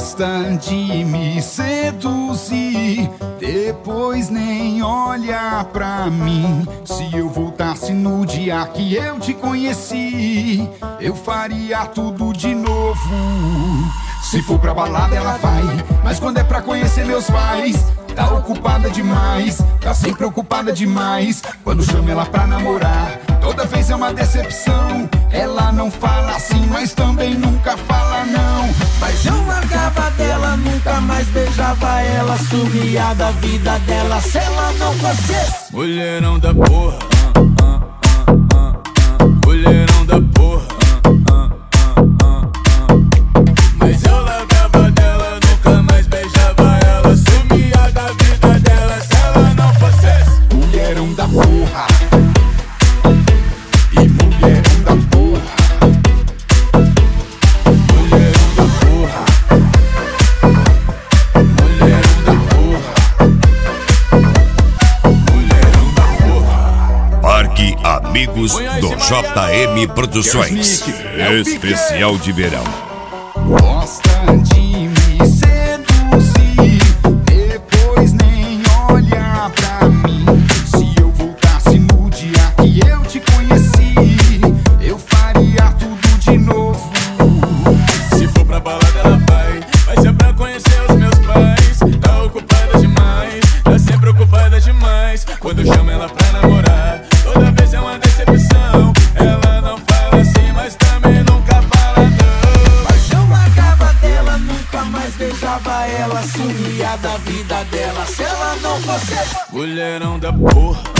Gosta de me seduzir, depois nem olha pra mim. Se eu voltasse no dia que eu te conheci, eu faria tudo de novo. Se for pra balada ela vai, mas quando é pra conhecer meus pais, tá ocupada demais, tá sempre ocupada demais. Quando chamo ela pra namorar, toda vez é uma decepção. Ela não fala assim, mas também nunca fala não. Mas eu largava dela, nunca mais beijava ela, sumia da vida dela se ela não fosse. Mulherão da porra, mulherão da porra. Mas eu largava dela, nunca mais beijava ela, sumia da vida dela se ela não fosse. Mulherão da porra. E mulherão da porra. Mulherão da porra. Mulherão da porra. Mulherão da porra. Parque Amigos do JM Produções. Especial de verão. Gosta de me seduzir, depois nem olha pra mim. Se eu voltasse no dia que eu te conheci, eu faria tudo de novo. Se for pra balada ela vai, mas é pra conhecer os meus pais. Tá ocupada demais, tá sempre ocupada demais. Quando eu chamo ela pra namorar, toda vez é uma decepção. Ela não fala assim, mas também nunca fala não. Mas eu largava dela, nunca mais beijava ela, sumia da vida dela se ela não fosse. Mulherão da porra.